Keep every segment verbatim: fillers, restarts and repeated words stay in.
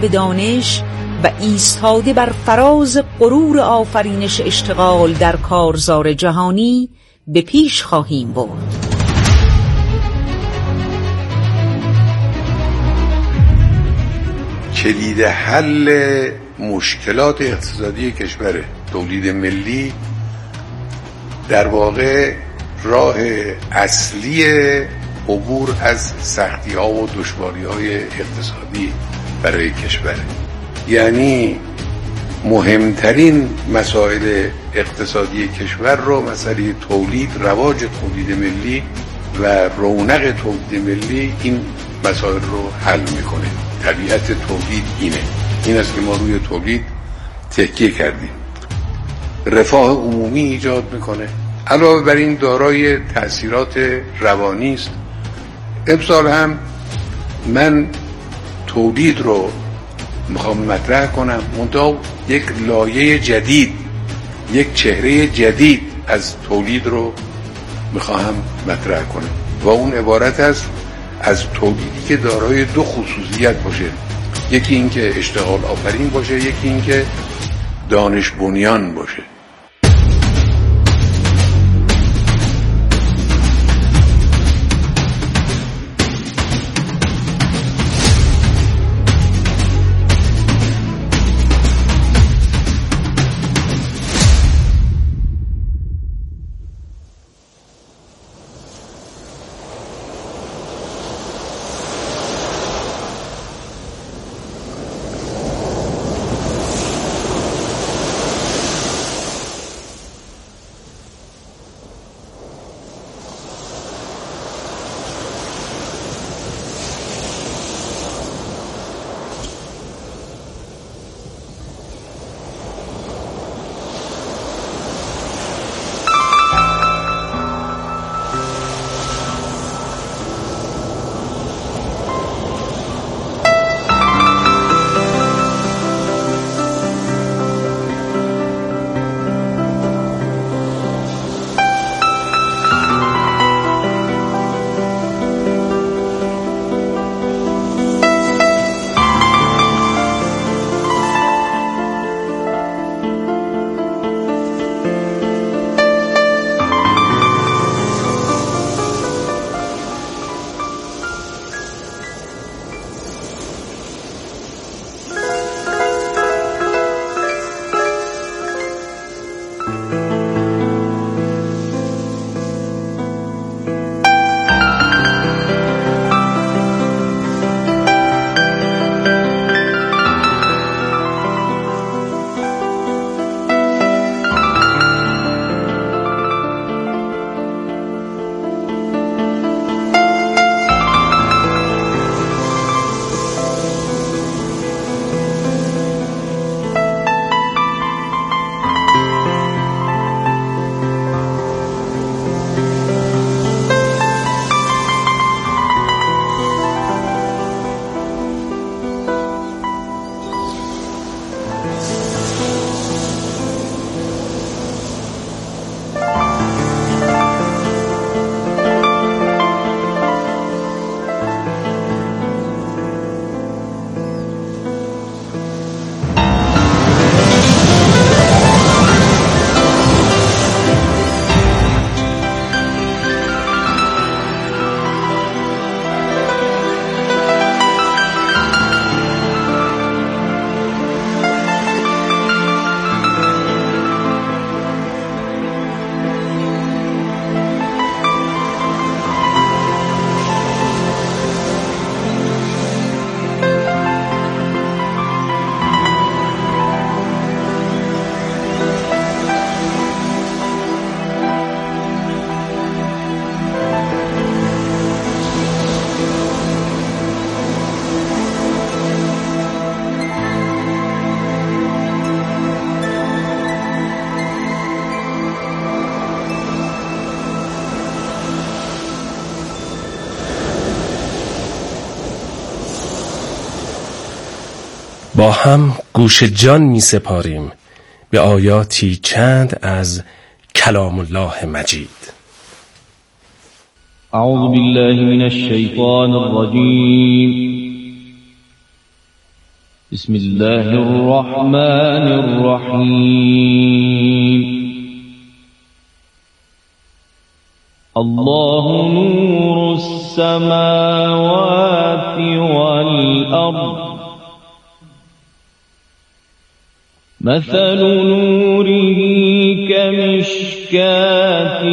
به دانش و ایستاده بر فراز غرور آفرینش اشتغال در کارزار جهانی به پیش خواهیم برد. کلید حل مشکلات اقتصادی کشور تولید ملی در واقع راه اصلی عبور از سختی ها و دشواری های اقتصادی برای کشور، یعنی مهمترین مسائل اقتصادی کشور رو مسئله تولید، رواج تولید ملی و رونق تولید ملی این مسائل رو حل میکنه. طبیعت تولید اینه، این است که ما روی تولید تکیه کردیم. رفاه عمومی ایجاد میکنه، علاوه بر این دارای تأثیرات روانی است. امسال هم من تولید رو میخوام مطرح کنم، منتها یک لایه جدید، یک چهره جدید از تولید رو میخوام مطرح کنم و اون عبارت است از تولیدی که دارای دو خصوصیت باشه، یکی این که اشتغال آفرین باشه، یکی این که دانش بنیان باشه. با هم گوش جان می سپاریم به آیاتی چند از کلام الله مجید. اعوذ بالله من الشیطان الرجیم. بسم الله الرحمن الرحيم. الله نور السماوات والأرض، مثل نوره كمشكاة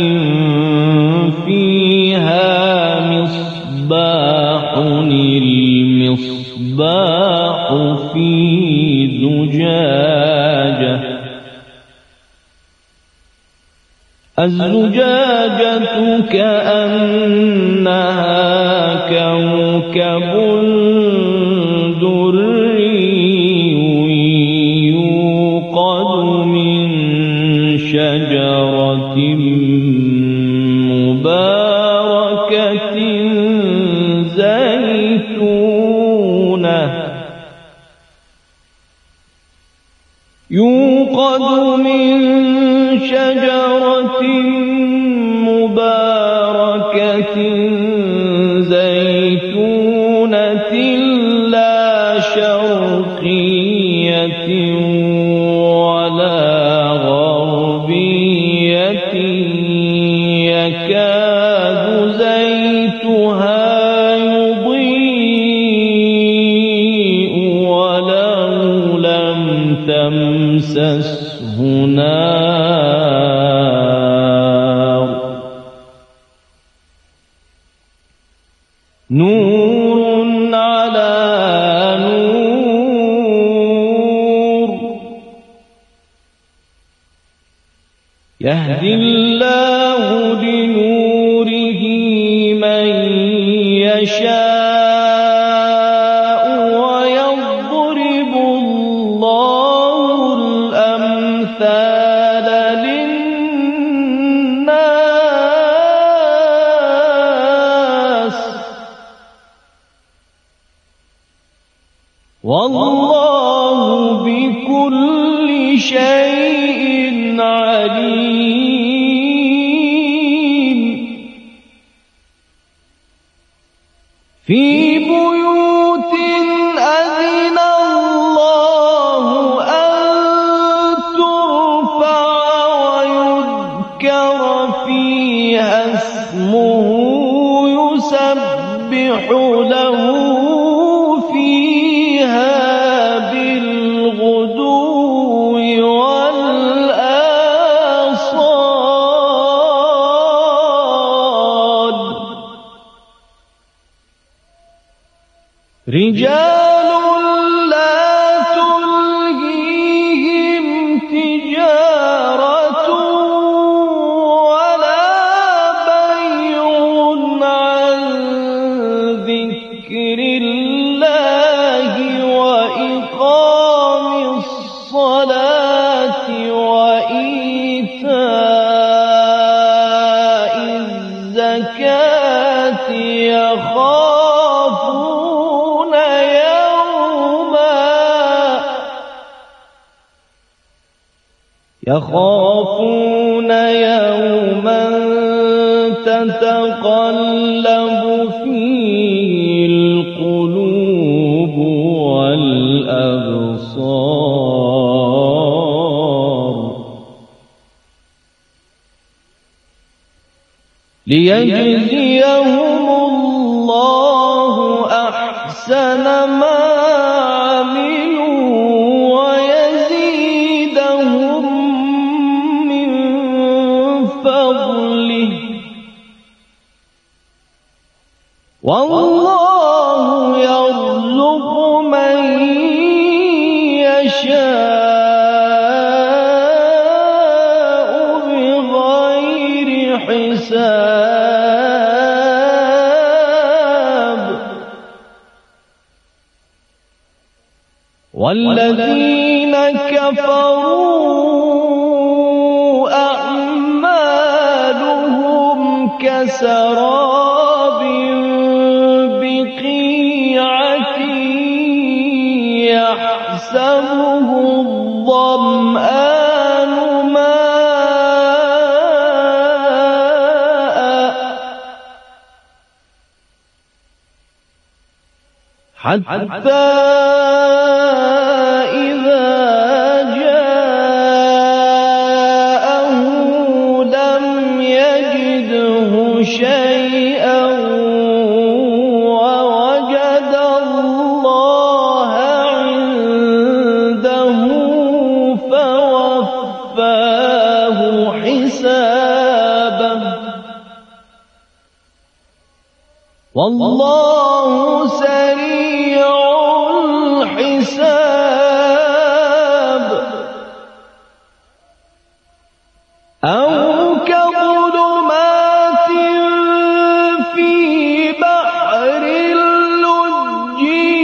فيها مصباح، المصباح في زجاجة، الزجاجة كأنها كوكب دري يوقد من شجرة مباركة زيتونة يوقد من شجرة مباركة زيتونة لا شرقية ولا غربية يكاد زيتها يضيء ولو لم تمسسه نار، نور على نور، يهدي الله لنوره من يشاء ويضرب الله الأمثال للناس، والله بكل شيء عليم. في بيوت أذن الله أن ترفع ويذكر فيها اسمه يسبح له فيها بالغدو والآصال، رجال لا تلهيهم تجارة ولا بيع عن ذكر الله وإقام الصلاة وإيتاء الزكاة يخافون يخافون يوما تتقلب فيه القلوب والأبصار، ليجزيهم الله أحسن ما والله يرزق من يشاء بغير حساب، والذين كفروا أعمالهم كسراب بقيعة يحسبه الظمآن ماء حتى والله سريع الحساب أو كظلمات في بحر اللج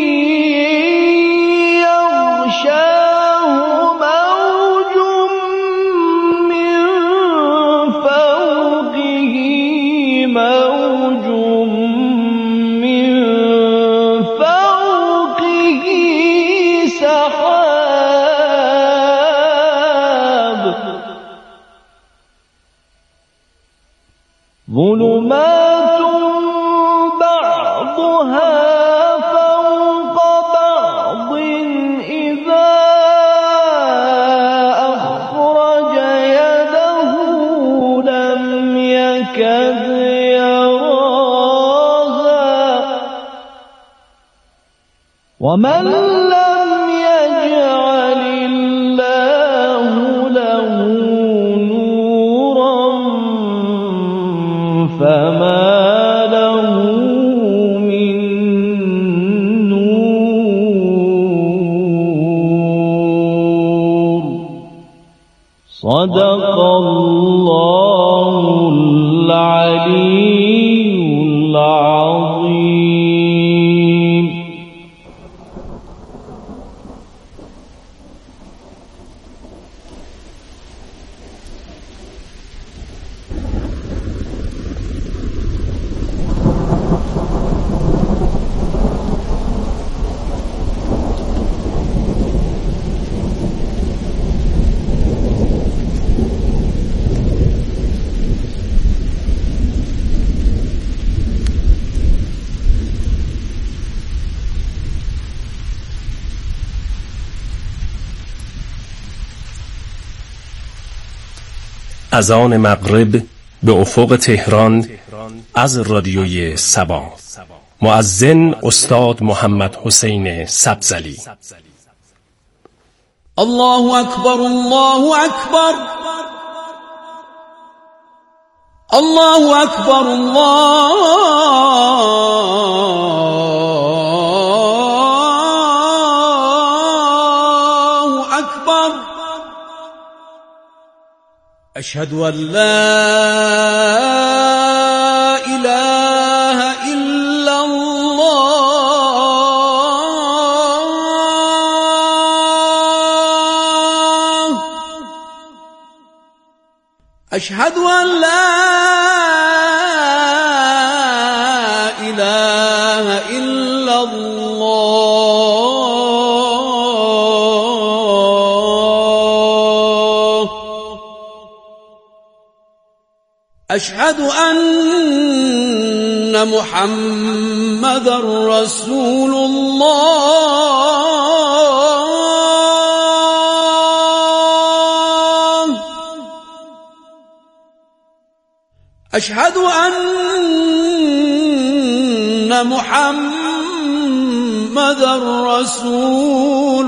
يغشاه موج من فوقه موج من فوقه سحاب ظلمات بعضها فوق بعض إذا أخرج يده لم يكد يراها ومن لم يجعل الله له نورا فما له من نور صدق الله العلي العظيم. از آن مغرب به افق تهران از رادیوی سبا. مؤذن استاد محمد حسین سبزلی. الله اکبر الله اکبر الله اکبر الله اکبر اشهد ان لا اله الا الله اشهد ان لا اله الا الله اشهد ان محمد رسول الله اشهد ان محمد رسول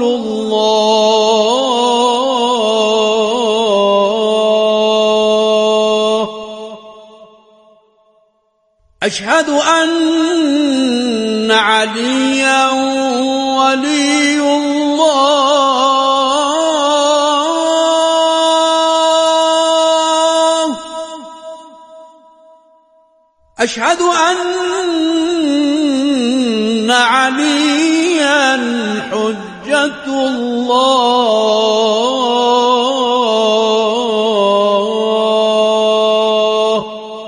الله اشهد ان عليا ولي الله اشهد ان عليا حجة الله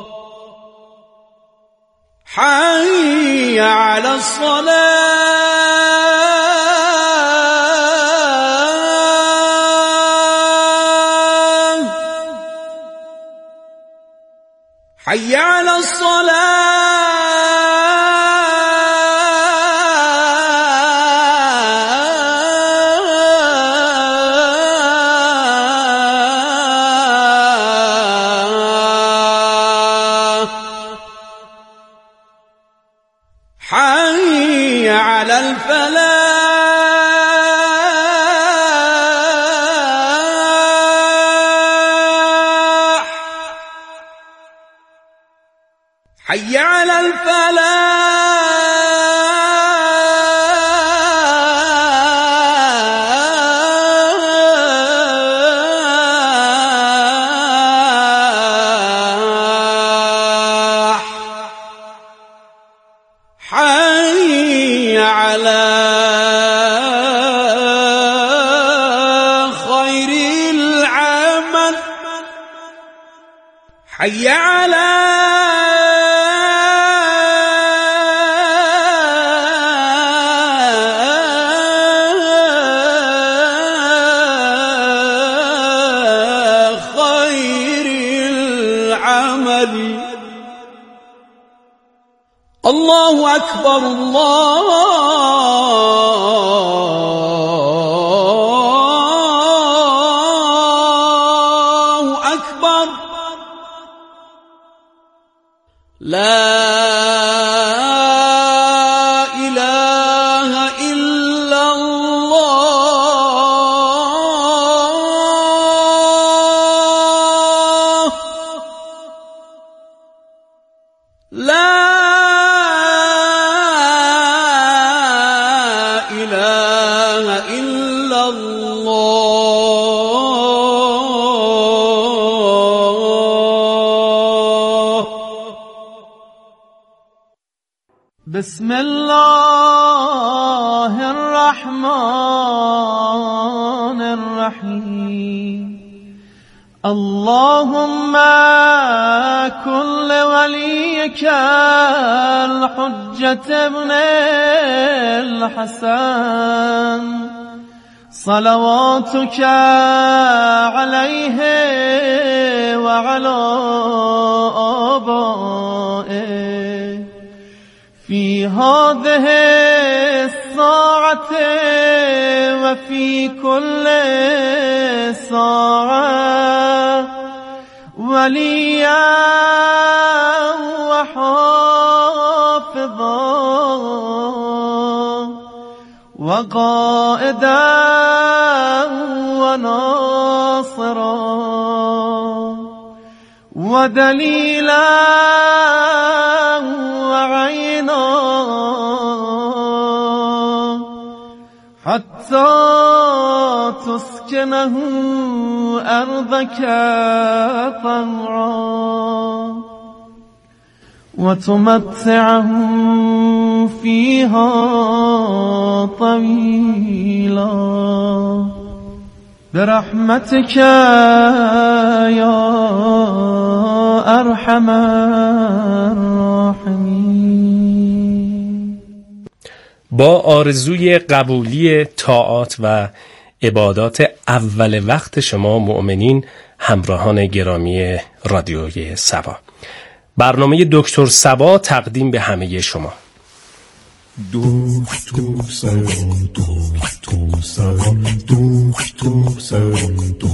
حي على الصلاة حي على الصلاة حي على الفلاح حي حي على الفلاح حي على خير العمل حي على الله أكبر الله أكبر لا إله إلا الله لا بسم الله الرحمن الرحيم اللهم كن لوليك الحجة ابن الحسن صلواتك عليه وعلى آبائه في هذه الساعة وفي كل ساعة وليا وحافظا وقائدا وناصرا ودليلا وعينا حتى تسكنه أرضك طوعا وتمتعه فيها طويلا برحمتك يا أرحم الراحمين. با آرزوی قبولی طاعات و عبادات اول وقت شما مؤمنین همراهان گرامی رادیوی صبا، برنامه دکتر صبا تقدیم به همه شما. دکتر صبا دکتر صبا دکتر صبا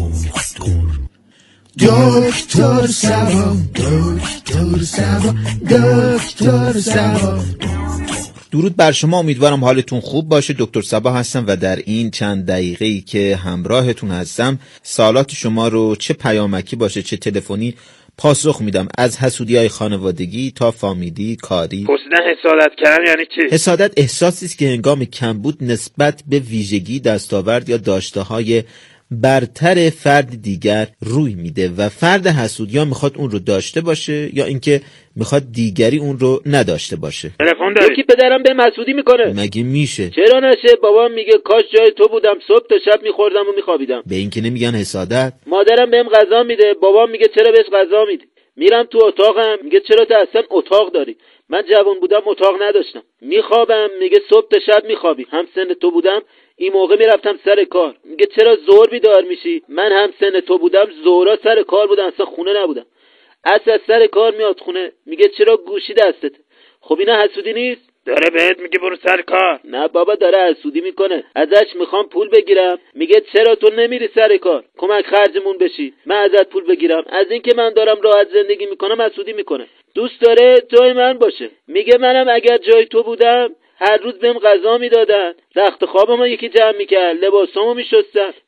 دکتر صبا دکتر صبا دکتر صبا. درود بر شما، امیدوارم حالتون خوب باشه. دکتر صبا هستم و در این چند دقیقه‌ای که همراهتون هستم سوالات شما رو چه پیامکی باشه چه تلفنی پاسخ میدم، از حسودی‌های خانوادگی تا فامیلی، کاری. پرسیدن حسادت کردن یعنی چی؟ حسادت احساسی است که هنگام کمبود نسبت به ویژگی، دستاورد یا داشته‌های برتر فرد دیگر روی میده و فرد حسود یا میخواد اون رو داشته باشه یا اینکه میخواد دیگری اون رو نداشته باشه. تلفن داری؟ یکی پدرم به مسعودی میکنه. مگه میشه؟ چرا نشه؟ بابام میگه کاش جای تو بودم، صبح تا شب میخوردم و میخوابیدم. به این که نمیگن حسادت؟ مادرم بهم غذا میده، بابام میگه چرا بهش غذا میدی؟ میرم تو اتاقم میگه چرا تو اصلا اتاق داری؟ من جوان بودم اتاق نداشتم. میخوابم میگه صبح تا شب میخوابی. هم سن تو بودم این موقع میرفتم سر کار. میگه چرا زور بیدار میشی؟ من هم سن تو بودم زورا سر کار بودم، اصلا خونه نبودم. اصلا سر کار میاد خونه میگه چرا گوشی دستت؟ خب اینا حسودی نیست؟ داره بهت میگه برو سر کار. نه بابا داره حسودی میکنه. ازش میخوام پول بگیرم میگه چرا تو نمیری سر کار کمک خرجمون بشی، من ازت پول بگیرم. از این که من دارم راحت زندگی میکنم حسودی میکنه. دوست داره جای من باشه. میگه منم اگر جای تو بودم هر روز بهم غذا میدادن، رخت خوابمو یکی جمع میکرد، لباسامو میشستن.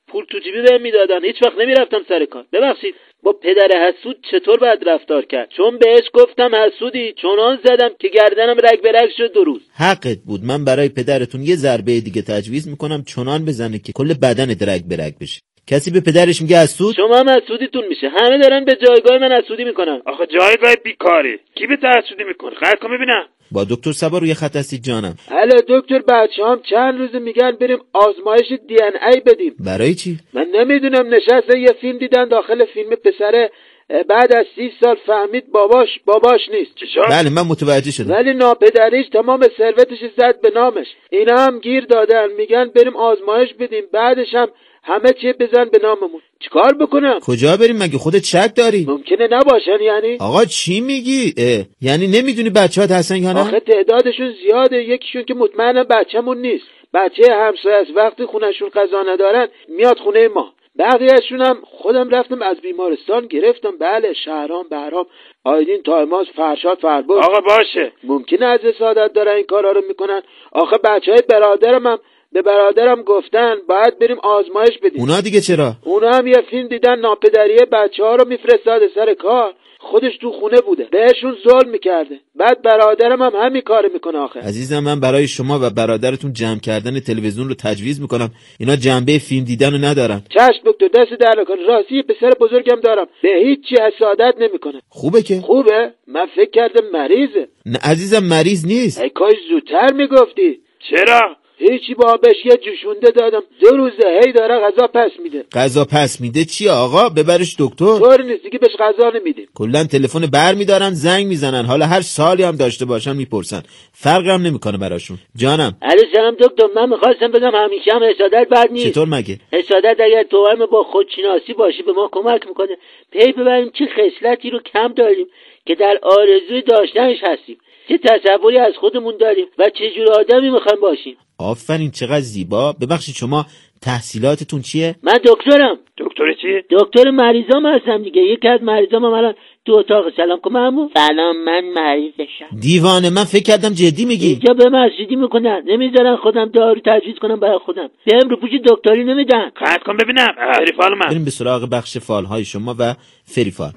پول تو جیبی بهم میدادن، هیچ وقت نمیرفتم سر کار. ببخشید با پدر حسود چطور باید رفتار کرد؟ چون بهش گفتم حسودی، چنان زدم که گردنم رگ به رگ شد دو روز. حقت بود. من برای پدرتون یه ضربه دیگه تجویز میکنم چنان بزنه که کل بدن رگ به رگ بشه. کسی به پدرش میگه حسود؟ شما هم حسودیتون میشه. همه دارن به جایگاه من حسودی میکنن. آخه جایگاه بیکاری کی به حسودی میکنه؟ خرج کن ببینم. با دکتر صبا روی خط هستید جانم. الو دکتر، بچه‌ام چند روز میگن بریم آزمایش دی ان ای بدیم. برای چی؟ من نمیدونم، نشسته یه فیلم دیدن داخل فیلم پسره بعد از سی سال فهمید باباش باباش نیست. بله من متوجه شدم. ولی ناپدریش تمام ثروتش زد به نامش. اینا هم گیر دادن میگن بریم آزمایش بدیم، بعدش هم همه چی بزن به ناممون. چیکار بکنم؟ کجا بریم؟ مگه خودت شک داری؟ ممکنه نباشن. یعنی آقا چی میگی؟ اه. یعنی نمیدونی بچه‌هات هستن یا نه؟ آخه تعدادشون زیاده، یکیشون که مطمئنم بچه‌مون نیست. بچه همسایه از وقتی خونه‌شون غذا ندارن میاد خونه ما. بقیه‌شون هم خودم رفتم از بیمارستان گرفتم. بله شهرام بهرام آیدین تایماس فرشاد فربود. آقا باشه، ممکنه از حسادت دارن این کارا رو میکنن. آخه بچهای برادرم هم به برادرم گفتن باید بریم آزمایش بدیم. اونا دیگه چرا؟ اونا هم یه فیلم دیدن ناپدری بچه‌ها رو میفرستاده سر کار، خودش تو خونه بوده بهشون ظلم میکرده. بعد برادرم هم همین کارو میکنه. آخه عزیزم من برای شما و برادرتون جمع کردن تلویزیون رو تجویز میکنم. اینا جنبه فیلم دیدن رو ندارن. چشم دکتر، دست در نکن. راستی پسر بزرگم دارم، به هیچ چی حسادت نمیکنه. خوبه که؟ خوبه؟ من فکر کردم مریضه. نه عزیزم مریض نیست. ای کاش زودتر میگفتی. چرا؟ هیچی با بهش یه جوشونده دادم، دو روزه هی داره غذا پس میده. غذا پس میده چیه آقا؟ ببرش دکتر. طور نیست دیگه بهش غذا نمیدیم. کلا تلفن بر میدارن زنگ میزنن، حالا هر سالی هم داشته باشن میپرسن، فرق هم نمیکنه براشون. جانم. علی سلام دکتر، من میخواستم بگم همیشه هم حسادت بد نیست. چطور مگه؟ حسادت اگر توأم با خودشناسی باشه به ما کمک میکنه پی ببریم چه خصلتی رو کم داریم که در آرزوی داشتنش هستیم، چه تصوری از خودمون داریم و چه جور آدمی میخوایم باشیم. آفرین چقدر زیبا. ببخشید شما تحصیلاتتون چیه؟ من دکترم. دکتر چی؟ دکتر مریضام هستم دیگه. یکی از مریضام الان تو اتاق. سلام کن عمو. سلام، من مریضشم. دیوانه، من فکر کردم جدی میگی. اینجا به مسجدی میکنن، نمیذارن خودم دارو تجویز کنم برای خودم. بهم رو پوش دکتری نمیدن. خرج کن ببینم. فریفال من. بریم به سراغ بخش فالهای شما و فریفال.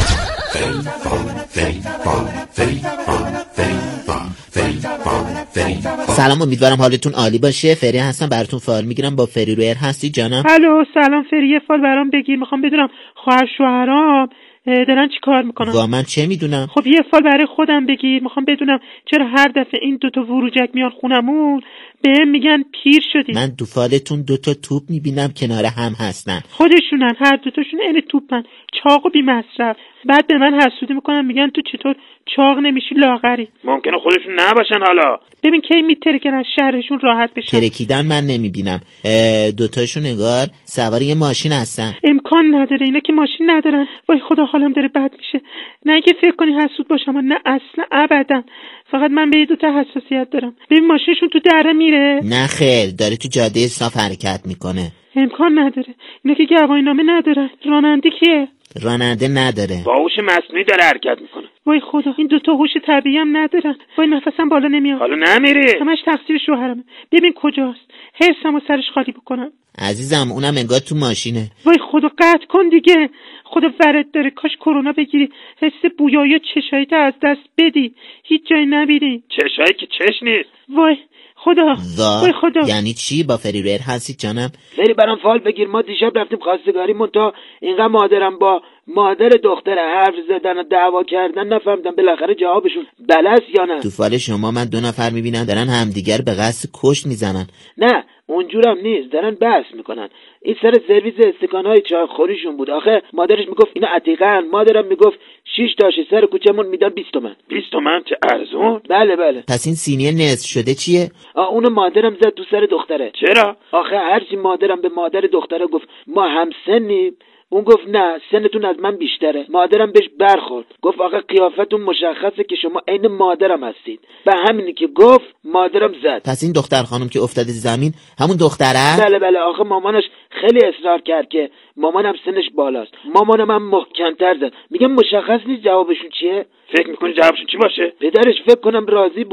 سلام، امیدوارم حالتون عالی باشه. فری هستم، براتون فال میگیرم. با فری رویر هستی جانم؟ الو سلام فری، یه فال برام بگیر. میخوام بدونم خواهر شوهرام دارن چی کار میکنن. وا من چه میدونم. خب یه فال برای خودم بگیر. میخوام بدونم چرا هر دفعه این دوتا وروجک میان خونمون بهم میگن پیر شدی. من دو فالتون دوتا توپ میبینم کنار هم هستن. خودشونن، هر دوتاشون عین توپن، چاق و بی مصرف. بعد به من حسودی میکنن، میگن تو چطور چاق نمیشی، لاغری. ممکنه خودشون نباشن. حالا ببین کی میترکن از شهرشون راحت بشن. ترکیدن من نمیبینم. دوتاشون نگار سوار یه ماشین هستن. امکان نداره، اینا که ماشین ندارن. وای خدا حالم داره بد میشه. نه اینکه فکر کنی حسود باشم، نه اصلا ابدا. فقط من به یه دوتا حساسیت دارم. ببین ماشینشون تو دره میره. نه خیر، داره تو جاده صاف حرکت میکنه. امکان نداره. اینا که گواهینامه ندارن. راننده کیه؟ راننده نداره. با هوش مصنوعی داره حرکت میکنه. وای خدا، این دوتا هوش طبیعی هم ندارن. وای نفسم بالا نمیاد. حالا نمیره. همش تقصیر شوهرمه. ببین کجاست. حرسمو سرش خالی بکنم. عزیزم اونم انگار تو ماشینه. وای خدا قطع کن دیگه. خدا ورد داره، کاش کرونا بگیری، حس بویایی چشاییت از دست بدی، هیچ جای نبینی. چشایی که چش نیست. وای خدا. وای خدا. یعنی چی؟ با فریرر هستی جانم؟ فری برام فال بگیر. ما دیشب رفتیم خواستگاریمون، تا اینقدر مادرم با مادر دختر حرف زدن و دعوا کردن نفهمیدم بالاخره جوابشون بلس یا نه. تو فال شما من دو نفر میبینم دارن همدیگر به قصد کشت میزنن. نه اونجورم نیست، دارن بحث میکنن. این سر سرویس استکانهای چای خوریشون بود. آخه مادرش میگفت اینا عتیقن، مادرم میگفت شش تاشی سر کوچمون میدن بیست تومن. بیست تومن چه ارزون. بله بله. پس این سینی نصف شده چیه؟ آ اونو مادرم زد تو سر دختره. چرا؟ آخه هرچی مادرم به مادر دختره گفت ما هم سنیم، اون گفت نه سنتون از من بیشتره. مادرم بهش برخورد، گفت آخه قیافتون مشخصه که شما عین مادرم هستید. به همینی که گفت مادرم زد. پس این دختر خانم که افتاده زمین همون دختره؟ بله بله. آخه مامانش خیلی اصرار کرد که مامانم سنش بالاست. مامانم هم محکم‌تر زد. میگم مشخص نیست جوابشون چیه. فکر میکنی جوابشون چی باشه؟ پدرش فکر کنم راضی بود.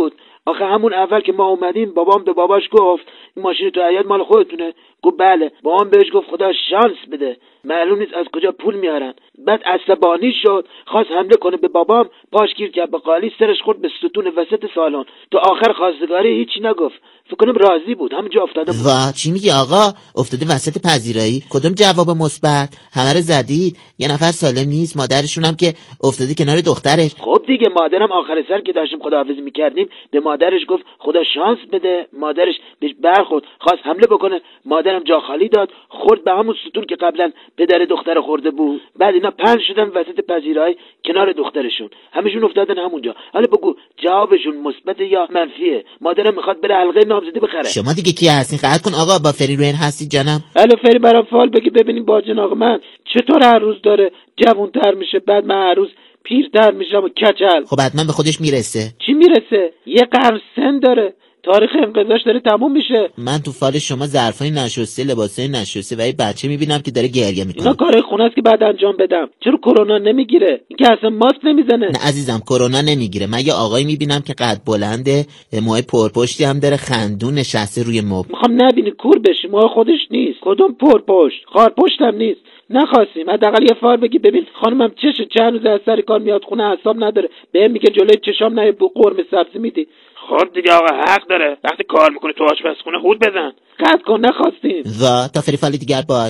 آخه همون اول که ما اومدیم بابام به باباش گفت این ماشین تو حیاط مال خودتونه. گفت بله. بابام بهش گفت خدا شانس بده، معلوم نیست از کجا پول میارن. بعد عصبانی شد، خواست حمله کنه به بابام، پاش گیر کرد به قالی، سرش خورد به ستون وسط سالن. تو آخر خواستگاری هیچی نگفت، فکر کنم راضی بود، همونجا افتاده بود. وا چی میگی آقا؟ افتاده وسط پذیرایی؟ کدوم جواب مثبت؟ همه رو زدید؟ یه نفر سالم نیست، مادرشون هم که افتاده کنار دخترش. خب دیگه مادرم آخر سر که داشتیم خداحافظی میکردیم به مادرش گفت خدا شانس بده. مادرش بهش برخورد، خواست حمله بکنه، مادرم جا خالی داد، خورد به همون ستون که قبلا پدر دختر خورده بود. بعد اینا پنج شدن وسط پذیرایی کنار دخترشون، همشون افتادن همونجا. حالا بگو جوابشون مثبت یا منفیه؟ مادرم میخواد بره حلقه نامزدی بخره. شما دیگه کی هستین؟ قطع کن آقا، با فری روین هستی جانم؟ الو فری برام فال بگی ببینیم با جناق من چطور هر روز داره جوانتر میشه، بعد من هر روز پیرتر میشم و کچل. خب حتما به خودش میرسه. چی میرسه؟ یه قرن سن داره، تاریخ انقضاش داره تموم میشه. من تو فال شما ظرفای نشسته، لباسای نشسته و یه بچه میبینم که داره گریه میکنه. اینا کارهای خونه است که بعد انجام بدم. چرا کرونا نمیگیره؟ این که اصلا ماسک نمیزنه. نه عزیزم کرونا نمیگیره. من یه آقایی میبینم که قد بلنده، موهای پرپشتی هم داره، خندون نشسته روی مبل. میخوام نبینی کور بشی، موها خودش نیست. کدوم پرپشت؟ خارپشت هم نیست. نخواستیم حداقل یه فال بگی ببین خانمم چشه چند روز از سر کار میاد خونه، حساب نداره، بهم میگه جلوی چشام نه بو قرمه سبزی میدی. خب دیگه آقا حق داره، وقتی کار میکنه تو آشپزخونه هود بزن. قطع کن، نخواستیم. و تا فری فال دیگر بای.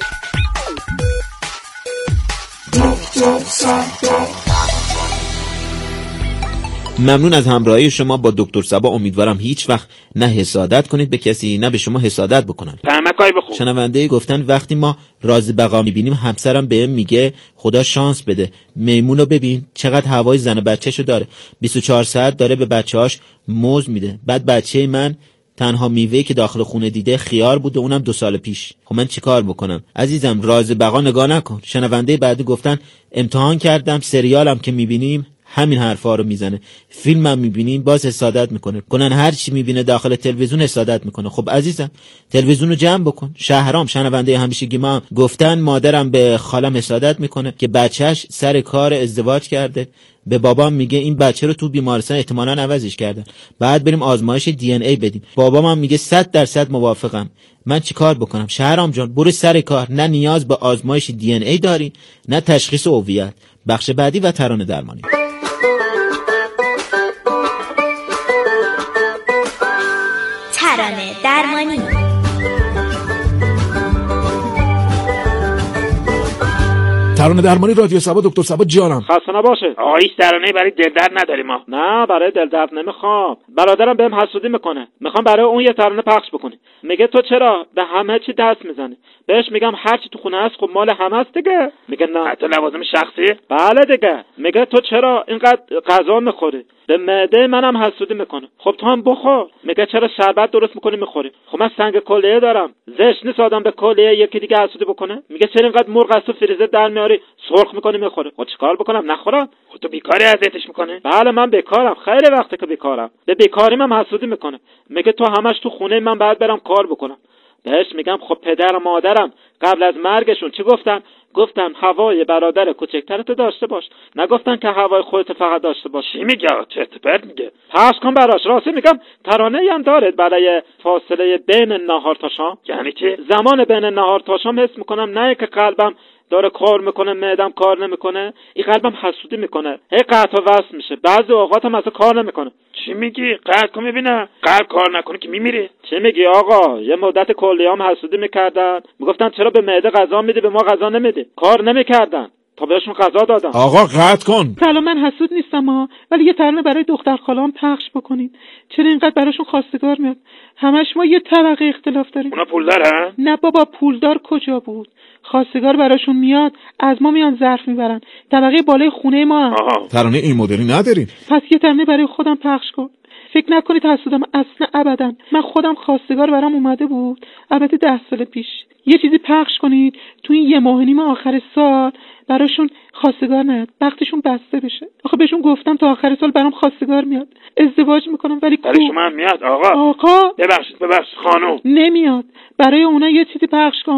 ممنون از همراهی شما با دکتر صبا. امیدوارم هیچ وقت نه حسادت کنید به کسی نه به شما حسادت بکنن. تمکای بخون. شنونده گفتن وقتی ما راز بقا میبینیم همسرم بهم میگه خدا شانس بده. میمونو ببین چقدر هوای زن و بچه‌شو داره، بیست و چهار ساعت داره به بچه‌هاش موز میده. بعد بچه من تنها میوه‌ای که داخل خونه دیده خیار بوده، اونم دو سال پیش. خب من چیکار بکنم؟ عزیزم راز بقا نگاه نکن. شنونده بعدی گفتن امتحان کردم، سریالم که میبینیم همین حرفا رو میزنه، فیلمم میبینیم باز حسادت میکنه، کنن هر چی میبینه داخل تلویزیون حسادت میکنه. خب عزیزم تلویزیون رو جمع بکن. شهرام شنونده همیشگی ما گفتن مادرم به خالم حسادت میکنه که بچهش سر کار ازدواج کرده، به بابام میگه این بچه رو تو بیمارستان احتمالاً عوضش کردن، بعد بریم آزمایش دی ان ای بدیم. بابام هم میگه صد درصد موافقم. من چیکار بکنم؟ شهرام جان برو سر کار، نه نیاز به آزمایش دی ان ای داری نه تشخیص هویت. بخش بعدی و ترانه درمانی. ترانه درمانی. ترانه درمانی رادیو صبا. دکتر صبا جانم. خسته نباشه. آقا هیچ ترانه‌ای برای دل درد نداریم ما. نه برای دل درد نمیخوام. برادرم بهم حسودی میکنه، میخوام برای اون یه ترانه پخش بکنی. میگه تو چرا به همه چی دست میزنی؟ بهش میگم هر چی تو خونه هست خب مال همه است دیگه. میگه نه. حتی لوازم شخصی؟ بله دیگه. میگه تو چرا اینقدر غذا میخوری؟ به معده منم حسودی میکنه. خب تو هم بخور. میگه چرا شربت درست میکنی میخوری؟ خب من سنگ کلیه دارم، زشت نیست آدم به کلیه یکی دیگه حسودی بکنه؟ میگه چرا اینقدر مرغ از تو فریزر در میاری سرخ میکنی میخوری؟ خب چیکار بکنم؟ نخورم. خب تو بیکاری اذیتش میکنه؟ بله من بیکارم، خیلی وقته که بیکارم. به بیکاریم هم حسودی میکنه. میگه تو همش تو خونه من باید برم کار بکنم. بهش میگم خب پدر و مادرم قبل از مرگشون چی گفتن؟ گفتن هوای برادر کوچکترت داشته باش، نگفتن که هوای خودت فقط داشته باش. چی میگه؟ چرت پرت میگه. پس کن براش. راستی میگم ترانه‌ای هم داره برای فاصله بین نهار تا شام. یعنی چی؟ زمان بین نهار تا شام حس میکنم نه که قلبم داره کار میکنه معدم کار نمیکنه، این قلبم حسودی میکنه، هی قطع و وصل میشه، بعضی اوقات هم اصلا کار نمیکنه. چی میگی؟ قلب کن ببینم. قلب کار نکنه که میمیری. چی میگی آقا؟ یه مدت کلیام حسودی میکردن، میگفتن چرا به معده غذا میدی به ما غذا نمیدی، کار نمیکردن تا بهشون غذا دادم. آقا قطع کن. سلام من حسود نیستم ها، ولی یه ترانه برای دختر خالام پخش بکنید. چرا اینقدر براشون خواستگار میاد؟ همش ما یه طبقه اختلاف داریم. اونا پولدارن؟ نه بابا پولدار کجا بود؟ خواستگار براشون میاد از ما میان ظرف میبرن، طبقه بالای خونه ما هم. ترانه این مدلی نداریم. پس یه ترانه برای خودم پخش کن. فکر نکنید حسودم، اصلا ابدا. من خودم خواستگار برام اومده بود البته ده سال پیش. یه چیزی پخش کنید تو این یه ماه و نیم آخر سال براشون خواستگار نیاد، وقتشون بسته بشه. آخه بهشون گفتم تا آخر سال برام خواستگار میاد، ازدواج میکنم ولی برای شما هم میاد آقا. آقا ببخشید ببخشید خانم نمیاد. برای اونا یه چیزی پخش کن.